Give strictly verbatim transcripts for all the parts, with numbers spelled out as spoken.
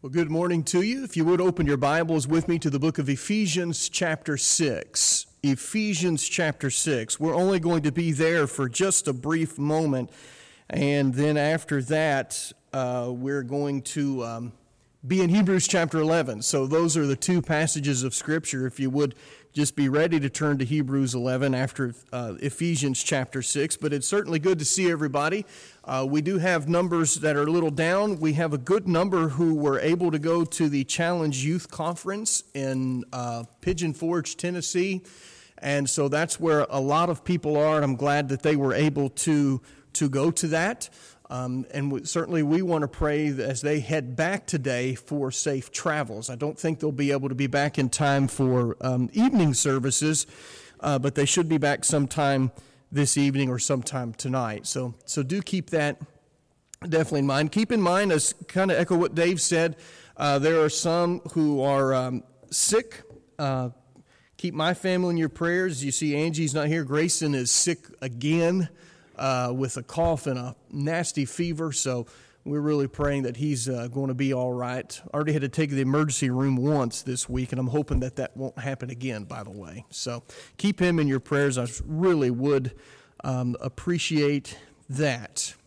Well, good morning to you. If you would open your Bibles with me to the book of Ephesians chapter six. Ephesians chapter six. We're only going to be there for just a brief moment, and then after that, uh, we're going to um, be in Hebrews chapter eleven. So those are the two passages of Scripture. If you would just be ready to turn to Hebrews eleven after uh, Ephesians chapter six. But it's certainly good to see everybody. Uh, we do have numbers that are a little down. We have a good number who were able to go to the Challenge Youth Conference in uh, Pigeon Forge, Tennessee. And so that's where a lot of people are, and I'm glad that they were able to, to go to that. Um, and we, certainly we want to pray as they head back today for safe travels. I don't think they'll be able to be back in time for um, evening services, uh, but they should be back sometime this evening or sometime tonight. So so do keep that definitely in mind. Keep in mind, as kind of echo what Dave said, uh, there are some who are um, sick. Uh, keep my family in your prayers. You see Angie's not here. Grayson is sick again uh, with a cough and a nasty fever. So we're really praying that he's uh, going to be all right. Already had to take the emergency room once this week, and I'm hoping that that won't happen again, by the way. So keep him in your prayers. I really would um, appreciate that.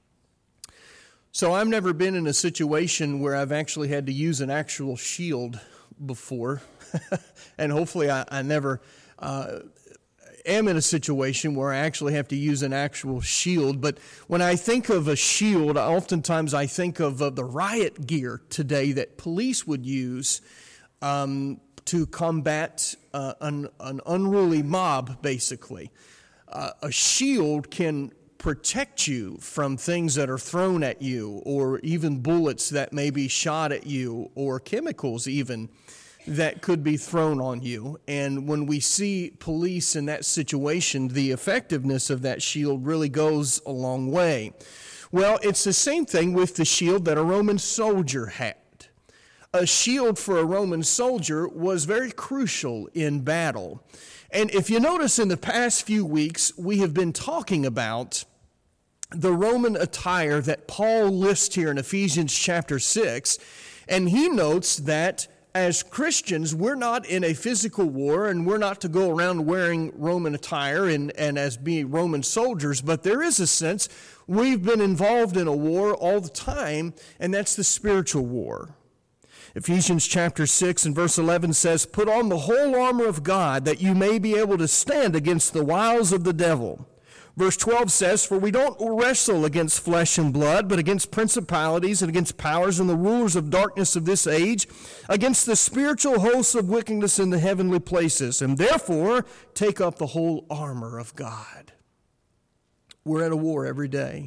So I've never been in a situation where I've actually had to use an actual shield before, and hopefully I, I never uh, am in a situation where I actually have to use an actual shield. But when I think of a shield, oftentimes I think of uh, the riot gear today that police would use um, to combat uh, an, an unruly mob, basically. Uh, a shield can protect you from things that are thrown at you, or even bullets that may be shot at you, or chemicals even that could be thrown on you. And when we see police in that situation, the effectiveness of that shield really goes a long way. Well, it's the same thing with the shield that a Roman soldier had. A shield for a Roman soldier was very crucial in battle. And if you notice, in the past few weeks, we have been talking about the Roman attire that Paul lists here in Ephesians chapter six, and he notes that as Christians, we're not in a physical war, and we're not to go around wearing Roman attire and, and as being Roman soldiers, but there is a sense we've been involved in a war all the time, and that's the spiritual war. Ephesians chapter six and verse eleven says, "Put on the whole armor of God, that you may be able to stand against the wiles of the devil." Verse twelve says, "For we don't wrestle against flesh and blood, but against principalities and against powers and the rulers of darkness of this age, against the spiritual hosts of wickedness in the heavenly places. And therefore, take up the whole armor of God." We're at a war every day.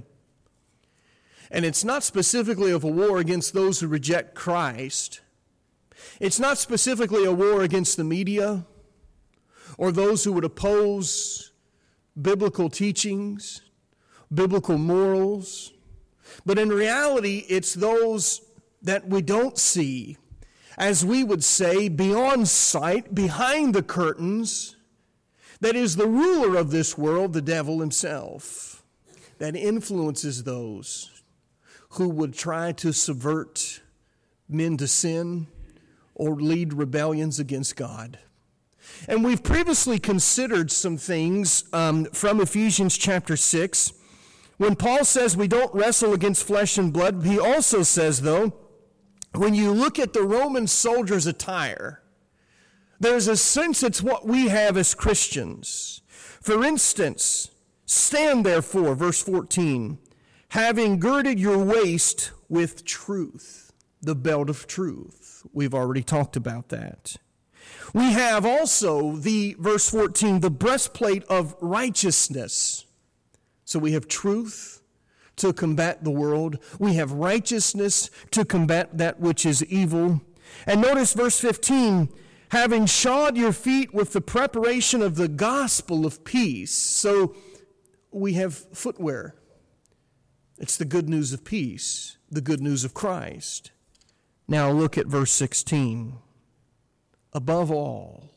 And it's not specifically of a war against those who reject Christ. It's not specifically a war against the media or those who would oppose biblical teachings, biblical morals. But in reality, it's those that we don't see, as we would say, beyond sight, behind the curtains, that is the ruler of this world, the devil himself, that influences those who would try to subvert men to sin or lead rebellions against God. And we've previously considered some things um, from Ephesians chapter six. When Paul says we don't wrestle against flesh and blood, he also says, though, when you look at the Roman soldier's attire, there's a sense it's what we have as Christians. For instance, "Stand therefore," verse fourteen, "having girded your waist with truth," the belt of truth. We've already talked about that. We have also the, verse fourteen, the breastplate of righteousness. So we have truth to combat the world. We have righteousness to combat that which is evil. And notice verse fifteen, "having shod your feet with the preparation of the gospel of peace." So we have footwear. It's the good news of peace, the good news of Christ. Now look at verse sixteen. "Above all,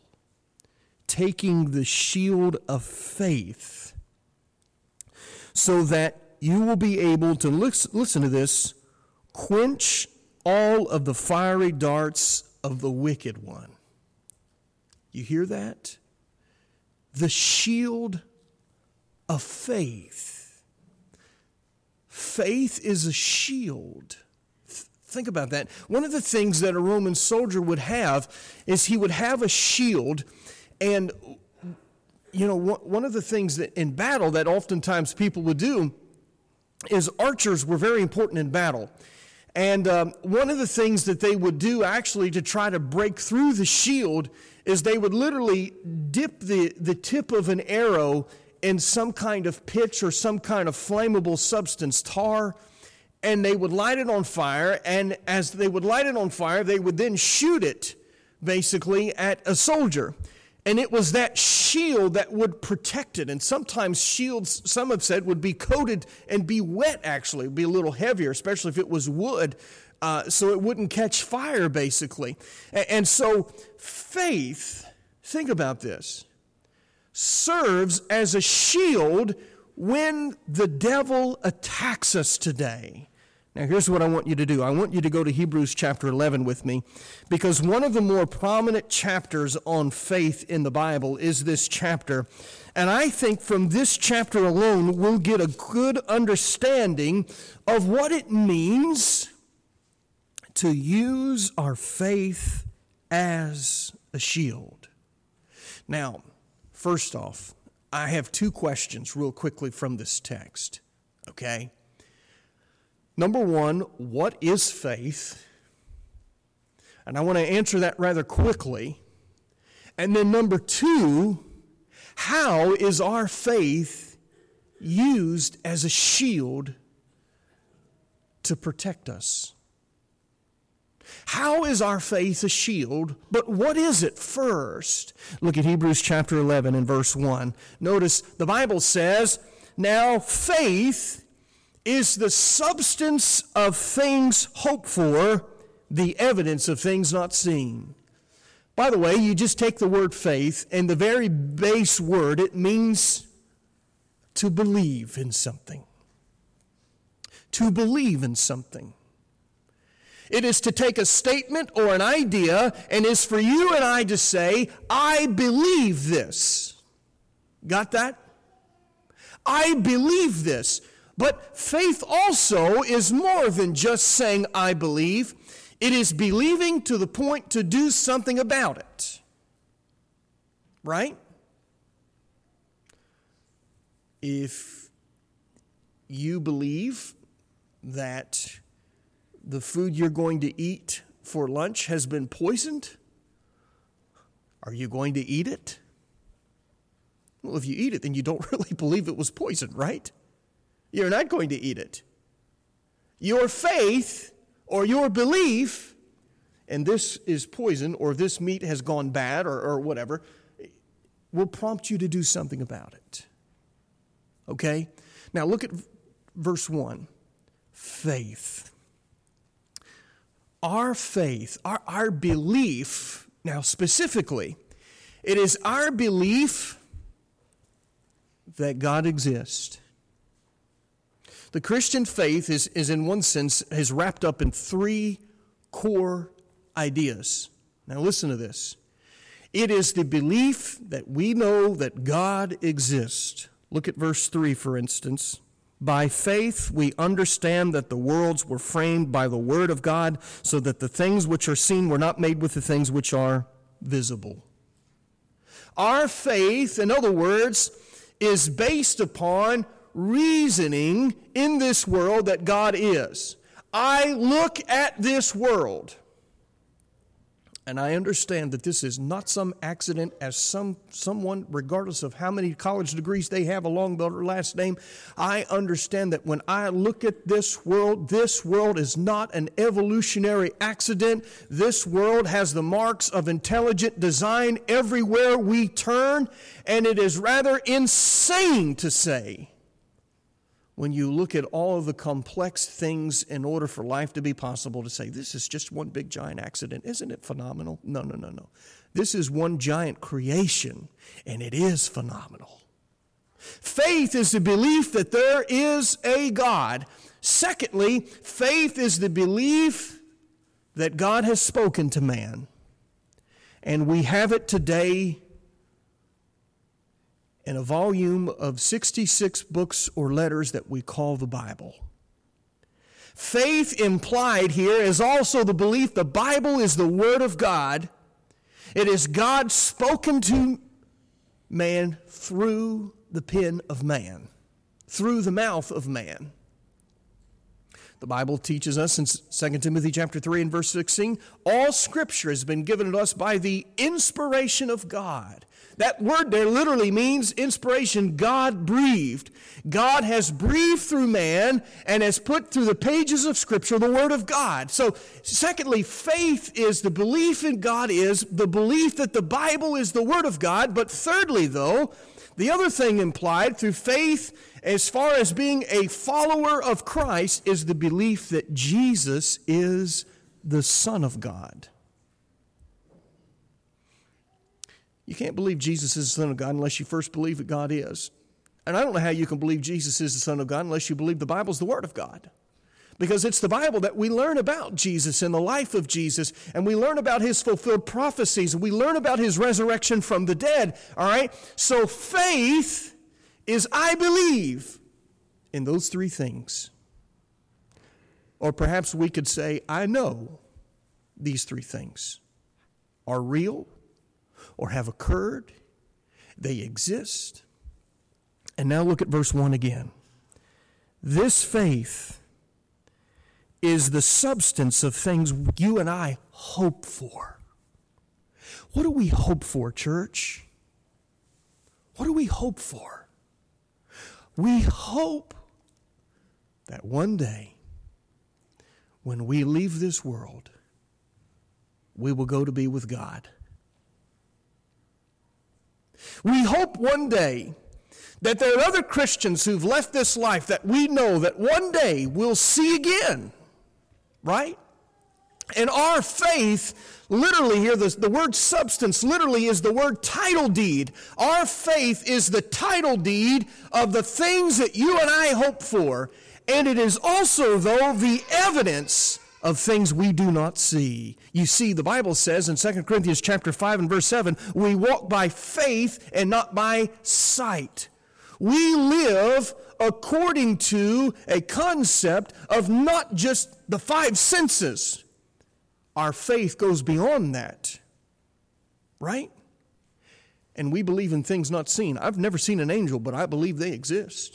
taking the shield of faith, so that you will be able to," listen to this, "quench all of the fiery darts of the wicked one. You hear that? The shield of faith. Faith is a shield. Think about that. One of the things that a Roman soldier would have is he would have a shield, and you know, one of the things that in battle that oftentimes people would do is archers were very important in battle. And um, one of the things that they would do actually to try to break through the shield is they would literally dip the, the tip of an arrow in some kind of pitch or some kind of flammable substance, tar, and they would light it on fire, and as they would light it on fire, they would then shoot it, basically, at a soldier. And it was that shield that would protect it. And sometimes shields, some have said, would be coated and be wet, actually. It would be a little heavier, especially if it was wood, uh, so it wouldn't catch fire, basically. And, and so faith, think about this, serves as a shield when the devil attacks us today. Now, here's what I want you to do. I want you to go to Hebrews chapter eleven with me, because one of the more prominent chapters on faith in the Bible is this chapter. And I think from this chapter alone, we'll get a good understanding of what it means to use our faith as a shield. Now, first off, I have two questions real quickly from this text, okay? Number one, what is faith? And I want to answer that rather quickly. And then number two, how is our faith used as a shield to protect us? How is our faith a shield? But what is it first? Look at Hebrews chapter eleven and verse one. Notice the Bible says, now faith is the substance of things hoped for, the evidence of things not seen. By the way, you just take the word faith, and the very base word, it means to believe in something. To believe in something. It is to take a statement or an idea, and is for you and I to say, I believe this. Got that? I believe this. But faith also is more than just saying, I believe. It is believing to the point to do something about it. Right? If you believe that the food you're going to eat for lunch has been poisoned, are you going to eat it? Well, if you eat it, then you don't really believe it was poisoned, right? You're not going to eat it. Your faith or your belief, and this is poison, or this meat has gone bad, or, or whatever, will prompt you to do something about it. Okay? Now look at verse one. Faith. Our faith, our, our belief, now specifically, it is our belief that God exists. The Christian faith is, is in one sense, is wrapped up in three core ideas. Now listen to this. It is the belief that we know that God exists. Look at verse three, for instance. By faith we understand that the worlds were framed by the word of God, so that the things which are seen were not made with the things which are visible. Our faith, in other words, is based upon reasoning in this world that God is. I look at this world, and I understand that this is not some accident, as some someone, regardless of how many college degrees they have along their last name, I understand that when I look at this world, this world is not an evolutionary accident. This world has the marks of intelligent design everywhere we turn, and it is rather insane to say, when you look at all of the complex things in order for life to be possible, to say, this is just one big giant accident. Isn't it phenomenal? No, no, no, no. This is one giant creation, and it is phenomenal. Faith is the belief that there is a God. Secondly, faith is the belief that God has spoken to man, and we have it today in a volume of sixty-six books or letters that we call the Bible. Faith implied here is also the belief the Bible is the Word of God. It is God spoken to man through the pen of man, through the mouth of man. The Bible teaches us in Second Timothy chapter three and verse sixteen, all Scripture has been given to us by the inspiration of God. That word there literally means inspiration, God breathed. God has breathed through man and has put through the pages of Scripture the Word of God. So, secondly, faith is the belief in God is the belief that the Bible is the Word of God. But thirdly, though, the other thing implied through faith as far as being a follower of Christ is the belief that Jesus is the Son of God. You can't believe Jesus is the Son of God unless you first believe that God is. And I don't know how you can believe Jesus is the Son of God unless you believe the Bible is the Word of God. Because it's the Bible that we learn about Jesus and the life of Jesus, and we learn about His fulfilled prophecies, and we learn about His resurrection from the dead, all right? So faith is I believe in those three things. Or perhaps we could say, I know these three things are real or have occurred, they exist. And now look at verse one again. This faith is the substance of things you and I hope for. What do we hope for, church? What do we hope for? We hope that one day, when we leave this world, we will go to be with God. We hope one day that there are other Christians who've left this life that we know that one day we'll see again, right? And our faith, literally here, the, the word substance literally is the word title deed. Our faith is the title deed of the things that you and I hope for. And it is also, though, the evidence of things we do not see. You see, the Bible says in Second Corinthians chapter five and verse seven, we walk by faith and not by sight. We live according to a concept of not just the five senses. Our faith goes beyond that, right? And we believe in things not seen. I've never seen an angel, but I believe they exist.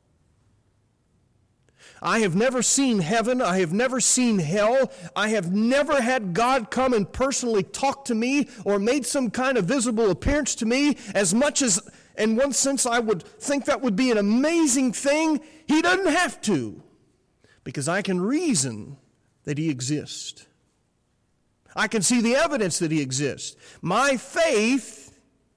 I have never seen heaven. I have never seen hell. I have never had God come and personally talk to me or made some kind of visible appearance to me. As much as, in one sense, I would think that would be an amazing thing, He doesn't have to, because I can reason that He exists. I can see the evidence that He exists. My faith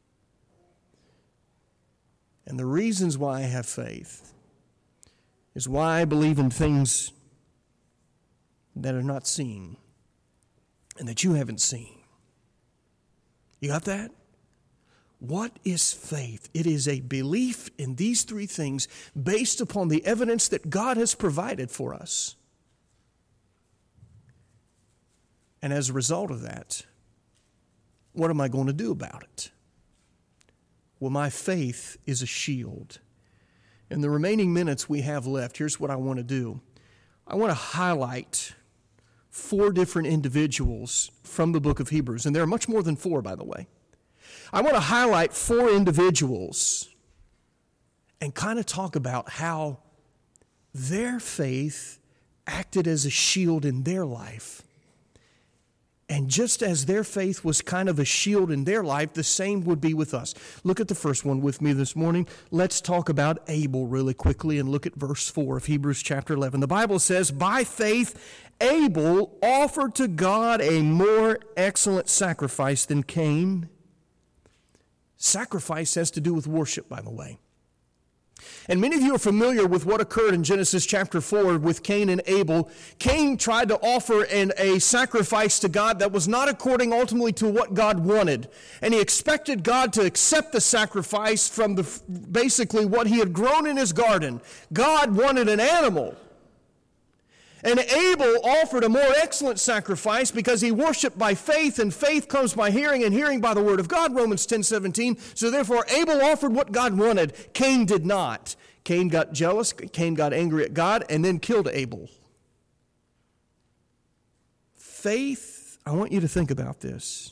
and the reasons why I have faith is why I believe in things that are not seen and that you haven't seen. You got that? What is faith? It is a belief in these three things based upon the evidence that God has provided for us. And as a result of that, what am I going to do about it? Well, my faith is a shield. In the remaining minutes we have left, here's what I want to do. I want to highlight four different individuals from the book of Hebrews. And there are much more than four, by the way. I want to highlight four individuals and kind of talk about how their faith acted as a shield in their life. And just as their faith was kind of a shield in their life, the same would be with us. Look at the first one with me this morning. Let's talk about Abel really quickly and look at verse four of Hebrews chapter eleven. The Bible says, by faith, Abel offered to God a more excellent sacrifice than Cain. Sacrifice has to do with worship, by the way. And many of you are familiar with what occurred in Genesis chapter four with Cain and Abel. Cain tried to offer an, a sacrifice to God that was not according ultimately to what God wanted. And he expected God to accept the sacrifice from the basically what he had grown in his garden. God wanted an animal. And Abel offered a more excellent sacrifice because he worshiped by faith, and faith comes by hearing, and hearing by the word of God, Romans ten seventeen. So therefore, Abel offered what God wanted. Cain did not. Cain got jealous, Cain got angry at God, and then killed Abel. Faith, I want you to think about this,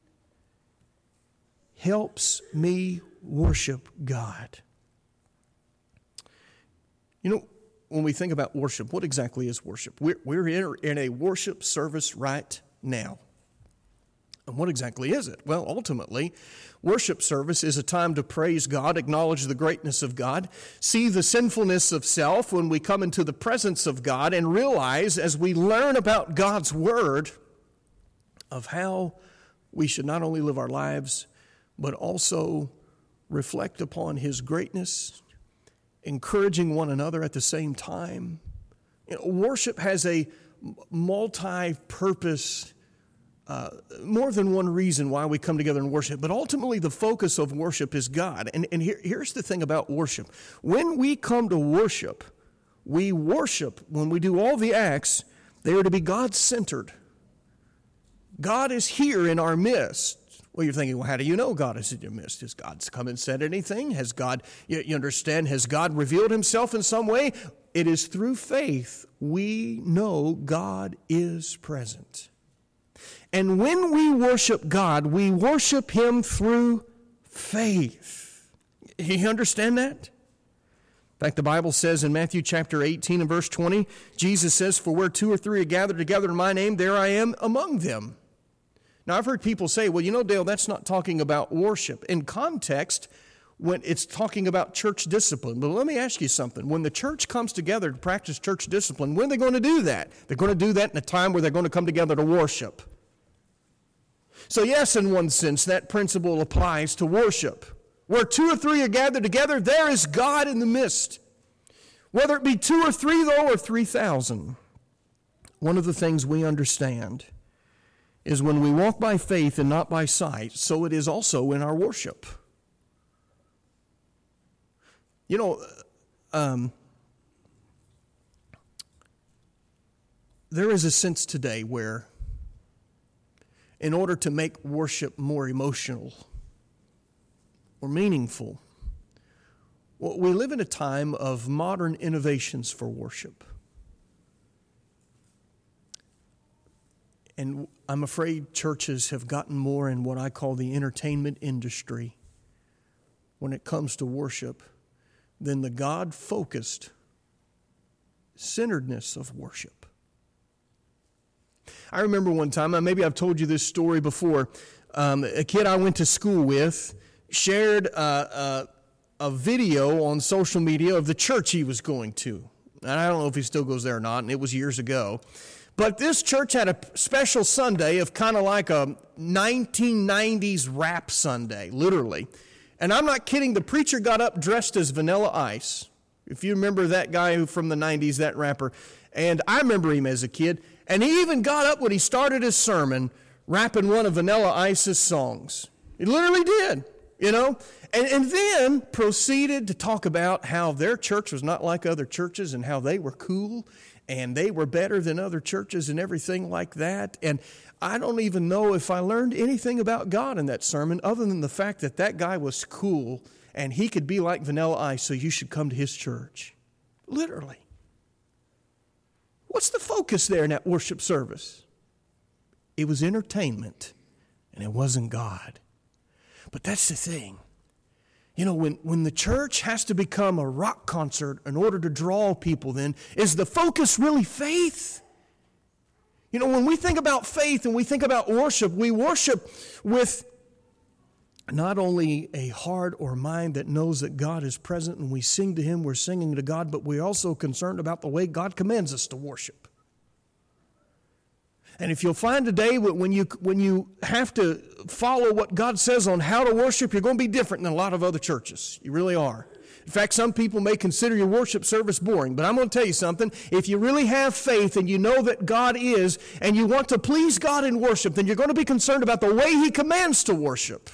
helps me worship God. You know, when we think about worship, what exactly is worship? We're, we're in, in a worship service right now. And what exactly is it? Well, ultimately, worship service is a time to praise God, acknowledge the greatness of God, see the sinfulness of self when we come into the presence of God, and realize as we learn about God's Word of how we should not only live our lives, but also reflect upon His greatness, encouraging one another at the same time. You know, worship has a multi-purpose, uh, more than one reason why we come together and worship, but ultimately the focus of worship is God. And, and here, here's the thing about worship. When we come to worship, we worship, when we do all the acts, they are to be God-centered. God is here in our midst. Well, you're thinking, well, how do you know God is in your midst? Has God come and said anything? Has God, you, you understand, has God revealed Himself in some way? It is through faith we know God is present. And when we worship God, we worship Him through faith. You understand that? In fact, the Bible says in Matthew chapter eighteen and verse twenty, Jesus says, "For where two or three are gathered together in my name, there I am among them." Now, I've heard people say, well, you know, Dale, that's not talking about worship. In context, when it's talking about church discipline. But let me ask you something. When the church comes together to practice church discipline, when are they going to do that? They're going to do that in a time where they're going to come together to worship. So yes, in one sense, that principle applies to worship. Where two or three are gathered together, there is God in the midst. Whether it be two or three, though, or three thousand. One of the things we understand is when we walk by faith and not by sight, so it is also in our worship. You know, um, there is a sense today where in order to make worship more emotional or meaningful, well, we live in a time of modern innovations for worship. And I'm afraid churches have gotten more in what I call the entertainment industry when it comes to worship than the God-focused centeredness of worship. I remember one time, maybe I've told you this story before, um, a kid I went to school with shared uh, uh, a video on social media of the church he was going to. And I don't know if he still goes there or not, and it was years ago. But this church had a special Sunday of kind of like a nineteen nineties rap Sunday, literally. And I'm not kidding, the preacher got up dressed as Vanilla Ice. If you remember that guy who from the nineties, that rapper. And I remember him as a kid. And he even got up when he started his sermon rapping one of Vanilla Ice's songs. He literally did, you know. And, and then proceeded to talk about how their church was not like other churches and how they were cool and they were better than other churches and everything like that. And I don't even know if I learned anything about God in that sermon other than the fact that that guy was cool and he could be like Vanilla Ice, so you should come to his church. Literally. What's the focus there in that worship service? It was entertainment, and it wasn't God. But that's the thing. You know, when, when the church has to become a rock concert in order to draw people, then, is the focus really faith? You know, when we think about faith and we think about worship, we worship with not only a heart or mind that knows that God is present and we sing to Him, we're singing to God, but we're also concerned about the way God commands us to worship. And if you'll find today when you when you have to follow what God says on how to worship, you're going to be different than a lot of other churches. You really are. In fact, some people may consider your worship service boring, but I'm going to tell you something. If you really have faith and you know that God is, and you want to please God in worship, then you're going to be concerned about the way He commands to worship.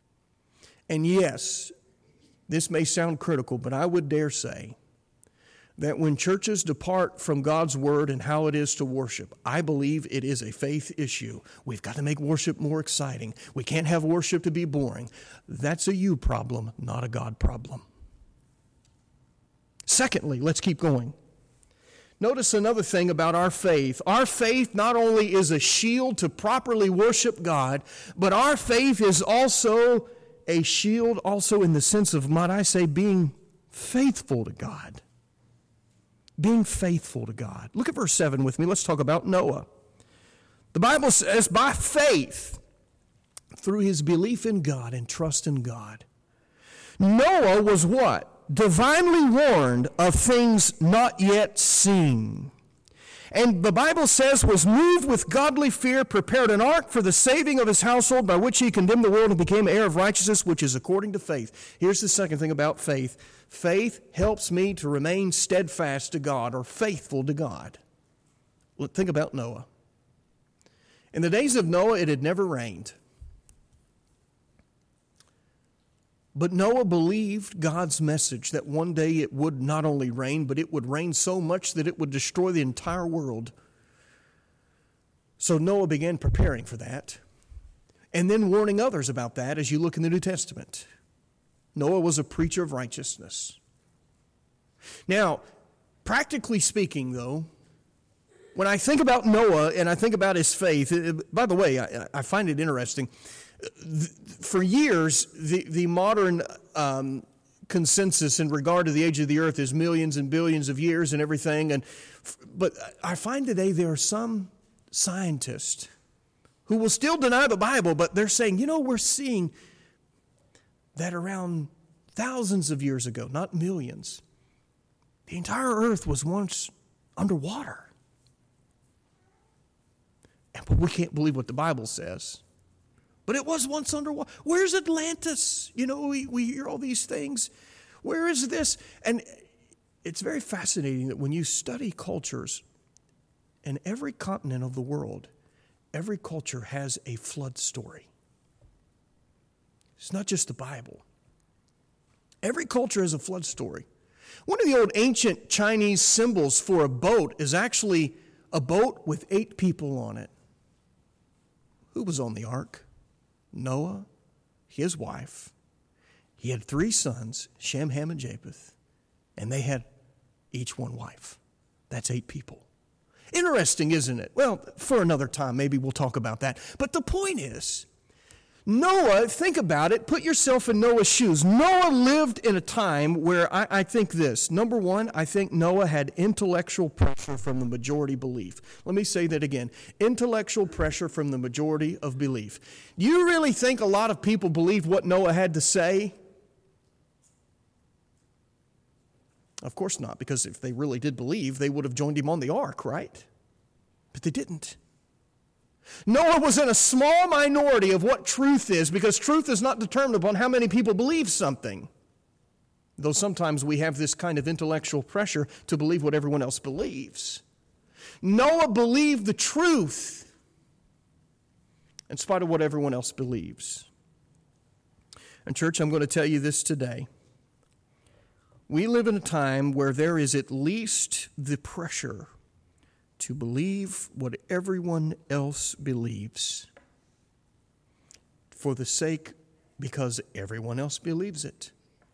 And yes, this may sound critical, but I would dare say that when churches depart from God's word and how it is to worship, I believe it is a faith issue. We've got to make worship more exciting. We can't have worship to be boring. That's a you problem, not a God problem. Secondly, let's keep going. Notice another thing about our faith. Our faith not only is a shield to properly worship God, but our faith is also a shield also in the sense of, might I say, being faithful to God. Being faithful to God. Look at verse seven with me. Let's talk about Noah. The Bible says, by faith, through his belief in God and trust in God, Noah was what? Divinely warned of things not yet seen. And the Bible says, was moved with godly fear, prepared an ark for the saving of his household, by which he condemned the world and became heir of righteousness, which is according to faith. Here's the second thing about faith. Faith helps me to remain steadfast to God, or faithful to God. Well, think about Noah. In the days of Noah, it had never rained. But Noah believed God's message that one day it would not only rain, but it would rain so much that it would destroy the entire world. So Noah began preparing for that, and then warning others about that as you look in the New Testament. Noah was a preacher of righteousness. Now, practically speaking, though, when I think about Noah and I think about his faith, by the way, I, I find it interesting. For years, the, the modern um, consensus in regard to the age of the earth is millions and billions of years and everything. And but I find today there are some scientists who will still deny the Bible, but they're saying, you know, we're seeing that around thousands of years ago, not millions, the entire earth was once underwater. And but we can't believe what the Bible says. But it was once underwater. Where's Atlantis? You know, we, we hear all these things. Where is this? And it's very fascinating that when you study cultures, in every continent of the world, every culture has a flood story. It's not just the Bible. Every culture has a flood story. One of the old ancient Chinese symbols for a boat is actually a boat with eight people on it. Who was on the ark? Noah, his wife. He had three sons, Shem, Ham, and Japheth, and they had each one wife. That's eight people. Interesting, isn't it? Well, for another time, maybe we'll talk about that. But the point is, Noah, think about it, put yourself in Noah's shoes. Noah lived in a time where I, I think this. Number one, I think Noah had intellectual pressure from the majority belief. Let me say that again. Intellectual pressure from the majority of belief. Do you really think a lot of people believed what Noah had to say? Of course not, because if they really did believe, they would have joined him on the ark, right? But they didn't. Noah was in a small minority of what truth is, because truth is not determined upon how many people believe something. Though sometimes we have this kind of intellectual pressure to believe what everyone else believes. Noah believed the truth in spite of what everyone else believes. And church, I'm going to tell you this today. We live in a time where there is at least the pressure to believe what everyone else believes for the sake, because everyone else believes it.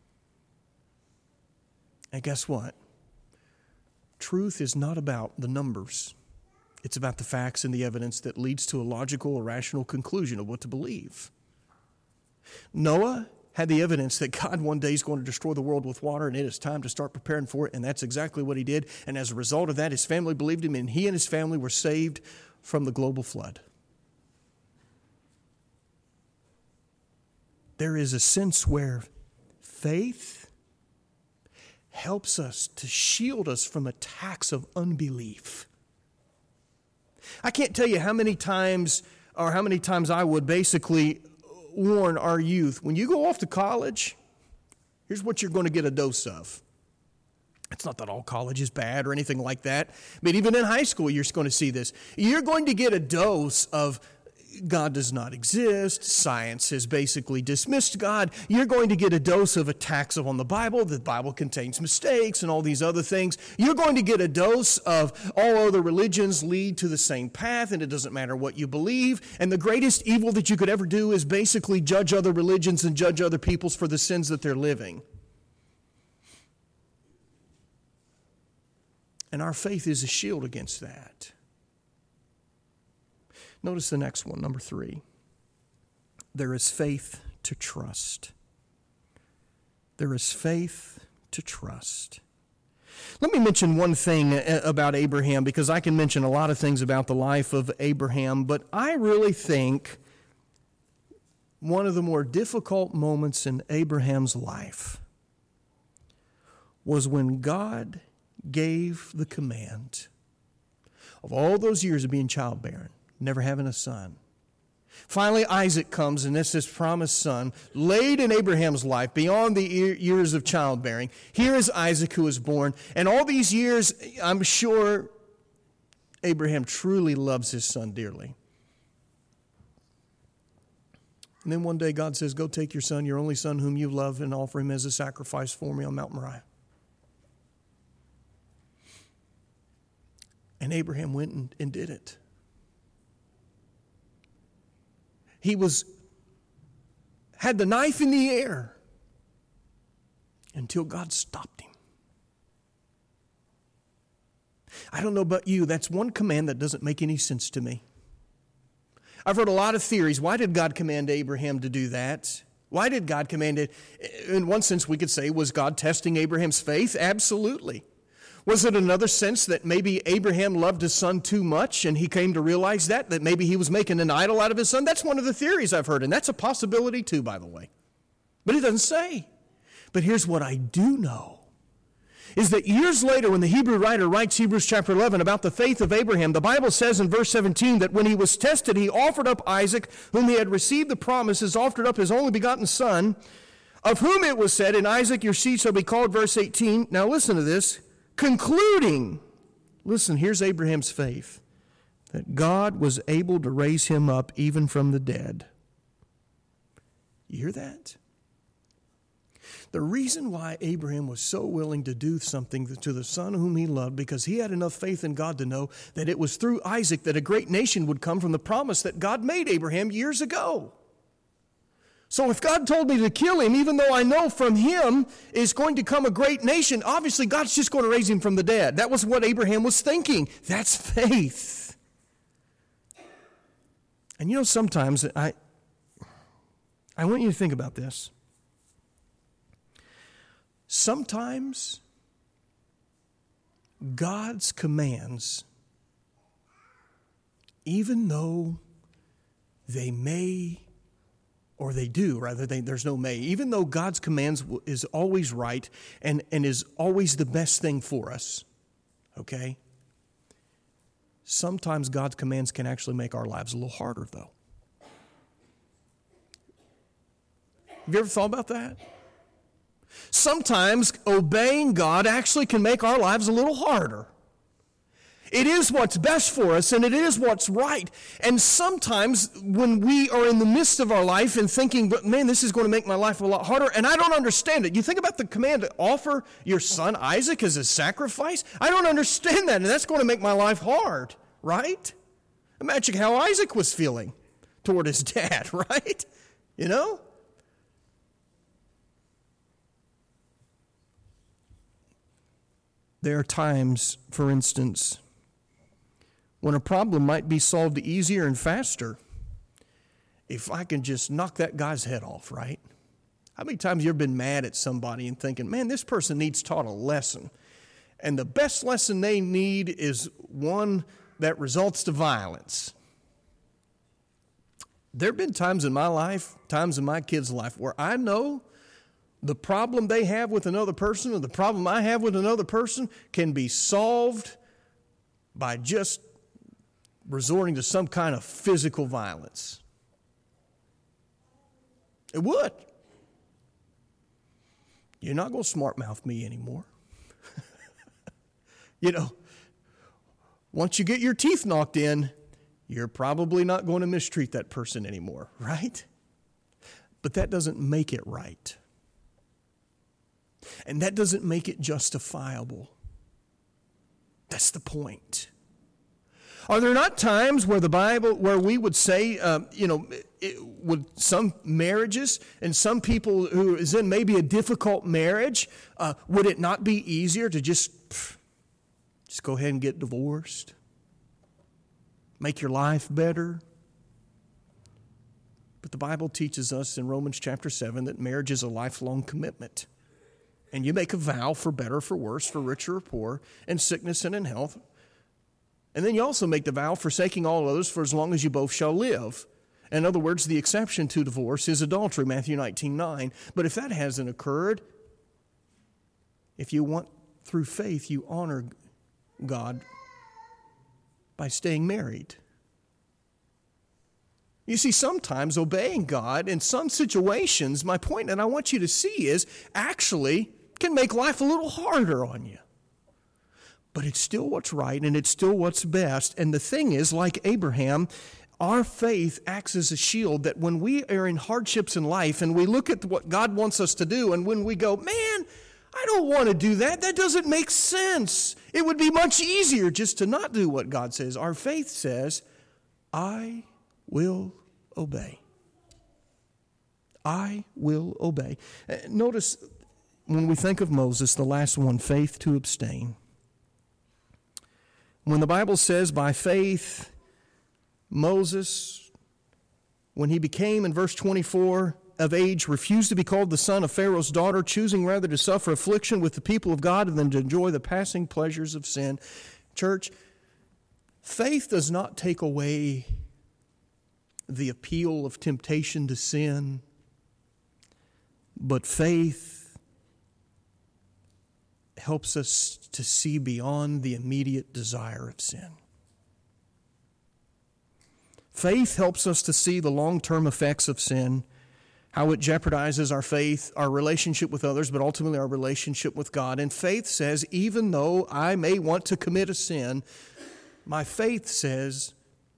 And guess what? Truth is not about the numbers. It's about the facts and the evidence that leads to a logical or rational conclusion of what to believe. Noah had the evidence that God one day is going to destroy the world with water, and it is time to start preparing for it, and that's exactly what he did. And as a result of that, his family believed him, and he and his family were saved from the global flood. There is a sense where faith helps us to shield us from attacks of unbelief. I can't tell you how many times, or how many times I would basically warn our youth, when you go off to college, here's what you're going to get a dose of. It's not that all college is bad or anything like that, but even in high school, you're going to see this. You're going to get a dose of God does not exist, science has basically dismissed God, you're going to get a dose of attacks on the Bible, the Bible contains mistakes and all these other things. You're going to get a dose of all other religions lead to the same path, and it doesn't matter what you believe. And the greatest evil that you could ever do is basically judge other religions and judge other peoples for the sins that they're living. And our faith is a shield against that. Notice the next one, number three. There is faith to trust. There is faith to trust. Let me mention one thing about Abraham, because I can mention a lot of things about the life of Abraham, but I really think one of the more difficult moments in Abraham's life was when God gave the command of all those years of being childbearing, never having a son. Finally, Isaac comes, and this is promised son, laid in Abraham's life beyond the years of childbearing. Here is Isaac who is born. And all these years, I'm sure Abraham truly loves his son dearly. And then one day God says, go take your son, your only son whom you love, and offer him as a sacrifice for me on Mount Moriah. And Abraham went and, and did it. He was, had the knife in the air until God stopped him. I don't know about you, that's one command that doesn't make any sense to me. I've heard a lot of theories. Why did God command Abraham to do that? Why did God command it? In one sense, we could say, was God testing Abraham's faith? Absolutely. Was it another sense that maybe Abraham loved his son too much and he came to realize that, that maybe he was making an idol out of his son? That's one of the theories I've heard, and that's a possibility too, by the way. But it doesn't say. But here's what I do know, is that years later when the Hebrew writer writes Hebrews chapter eleven about the faith of Abraham, the Bible says in verse seventeen that when he was tested, he offered up Isaac, whom he had received the promises, offered up his only begotten son, of whom it was said, in Isaac your seed shall be called, verse eighteen. Now listen to this. Concluding, listen, here's Abraham's faith, that God was able to raise him up even from the dead. You hear that? The reason why Abraham was so willing to do something to the son whom he loved, because he had enough faith in God to know that it was through Isaac that a great nation would come from the promise that God made Abraham years ago. So if God told me to kill him, even though I know from him is going to come a great nation, obviously God's just going to raise him from the dead. That was what Abraham was thinking. That's faith. And you know, sometimes I, I want you to think about this. Sometimes God's commands, even though they may, or they do, rather, they, there's no may, even though God's commands is always right and, and is always the best thing for us, okay? Sometimes God's commands can actually make our lives a little harder, though. Have you ever thought about that? Sometimes obeying God actually can make our lives a little harder. It is what's best for us, and it is what's right. And sometimes when we are in the midst of our life and thinking, but man, this is going to make my life a lot harder, and I don't understand it. You think about the command to offer your son Isaac as a sacrifice. I don't understand that, and that's going to make my life hard, right? Imagine how Isaac was feeling toward his dad, right? You know? There are times, for instance, when a problem might be solved easier and faster if I can just knock that guy's head off, right? How many times have you ever been mad at somebody and thinking, man, this person needs taught a lesson, and the best lesson they need is one that results to violence? There have been times in my life, times in my kids' life, where I know the problem they have with another person or the problem I have with another person can be solved by just resorting to some kind of physical violence. It would. You're not going to smart mouth me anymore. You know, once you get your teeth knocked in, you're probably not going to mistreat that person anymore, right? But that doesn't make it right. And that doesn't make it justifiable. That's the point. Are there not times where the Bible, where we would say, uh, you know, it, would some marriages and some people who is in maybe a difficult marriage, uh, would it not be easier to just, just go ahead and get divorced? Make your life better? But the Bible teaches us in Romans chapter seven that marriage is a lifelong commitment. And you make a vow for better or for worse, for richer or poor, in sickness and in health. And then you also make the vow, forsaking all others, for as long as you both shall live. In other words, the exception to divorce is adultery, Matthew nineteen nine. But if that hasn't occurred, if you want through faith, you honor God by staying married. You see, sometimes obeying God in some situations, my point that I want you to see is, actually can make life a little harder on you. But it's still what's right, and it's still what's best. And the thing is, like Abraham, our faith acts as a shield that when we are in hardships in life and we look at what God wants us to do, and when we go, man, I don't want to do that. That doesn't make sense. It would be much easier just to not do what God says. Our faith says, I will obey. I will obey. Notice when we think of Moses, the last one, faith to abstain. When the Bible says by faith, Moses, when he became, in verse twenty-four, of age, refused to be called the son of Pharaoh's daughter, choosing rather to suffer affliction with the people of God than to enjoy the passing pleasures of sin. Church, faith does not take away the appeal of temptation to sin, but faith helps us to see beyond the immediate desire of sin. Faith helps us to see the long-term effects of sin, how it jeopardizes our faith, our relationship with others, but ultimately our relationship with God. And faith says, even though I may want to commit a sin, my faith says,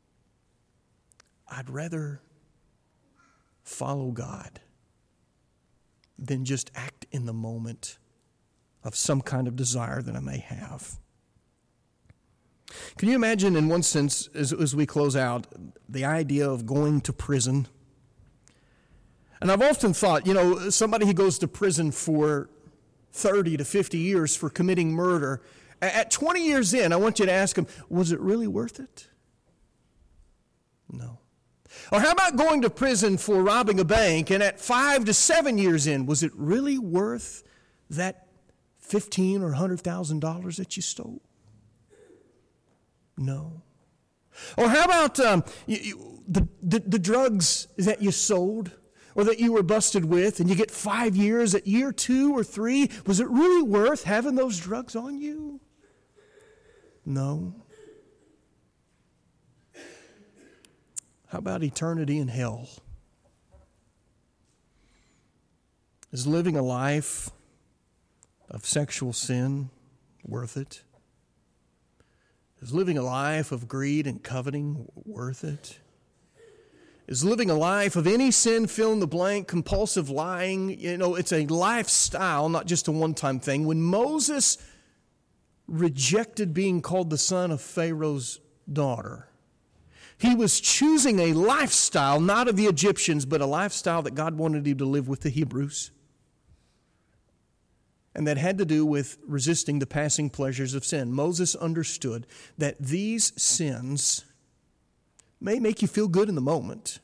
I'd rather follow God than just act in the moment of some kind of desire that I may have. Can you imagine, in one sense, as, as we close out, the idea of going to prison? And I've often thought, you know, somebody who goes to prison for thirty to fifty years for committing murder, at twenty years in, I want you to ask him, was it really worth it? No. Or how about going to prison for robbing a bank, and at five to seven years in, was it really worth that fifteen or one hundred thousand dollars that you stole? No. Or how about um, you, you, the, the, the drugs that you sold or that you were busted with, and you get five years at year two or three? Was it really worth having those drugs on you? No. How about eternity in hell? Is living a life of sexual sin worth it? Is living a life of greed and coveting worth it? Is living a life of any sin, fill in the blank, compulsive lying? You know, it's a lifestyle, not just a one-time thing. When Moses rejected being called the son of Pharaoh's daughter, he was choosing a lifestyle, not of the Egyptians, but a lifestyle that God wanted him to live with the Hebrews. And that had to do with resisting the passing pleasures of sin. Moses understood that these sins may make you feel good in the moment,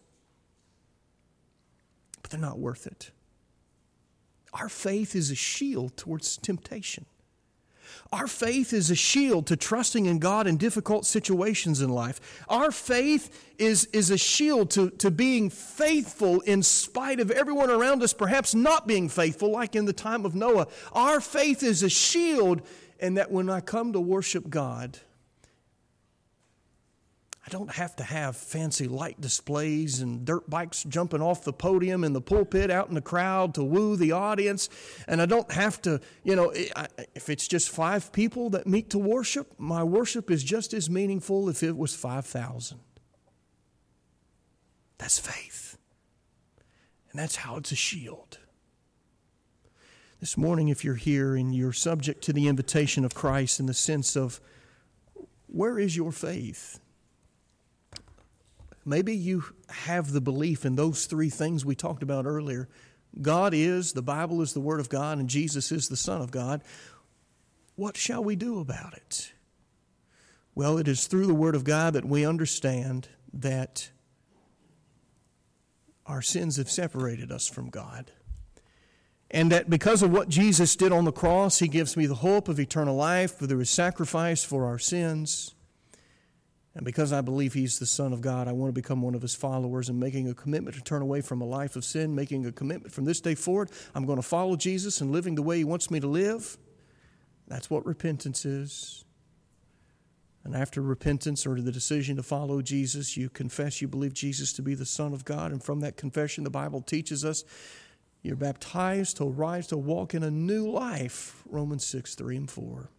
but they're not worth it. Our faith is a shield towards temptation. Our faith is a shield to trusting in God in difficult situations in life. Our faith is, is a shield to, to being faithful in spite of everyone around us perhaps not being faithful, like in the time of Noah. Our faith is a shield, and that when I come to worship God, I don't have to have fancy light displays and dirt bikes jumping off the podium in the pulpit out in the crowd to woo the audience. And I don't have to, you know, if it's just five people that meet to worship, my worship is just as meaningful if it was five thousand. That's faith. And that's how it's a shield. This morning, if you're here and you're subject to the invitation of Christ in the sense of, where is your faith? Maybe you have the belief in those three things we talked about earlier. God is, the Bible is the Word of God, and Jesus is the Son of God. What shall we do about it? Well, it is through the Word of God that we understand that our sins have separated us from God. And that because of what Jesus did on the cross, He gives me the hope of eternal life through His sacrifice for our sins. And because I believe He's the Son of God, I want to become one of His followers and making a commitment to turn away from a life of sin, making a commitment from this day forward. I'm going to follow Jesus and living the way He wants me to live. That's what repentance is. And after repentance or the decision to follow Jesus, you confess you believe Jesus to be the Son of God. And from that confession, the Bible teaches us you're baptized to rise to walk in a new life, Romans six, three and four.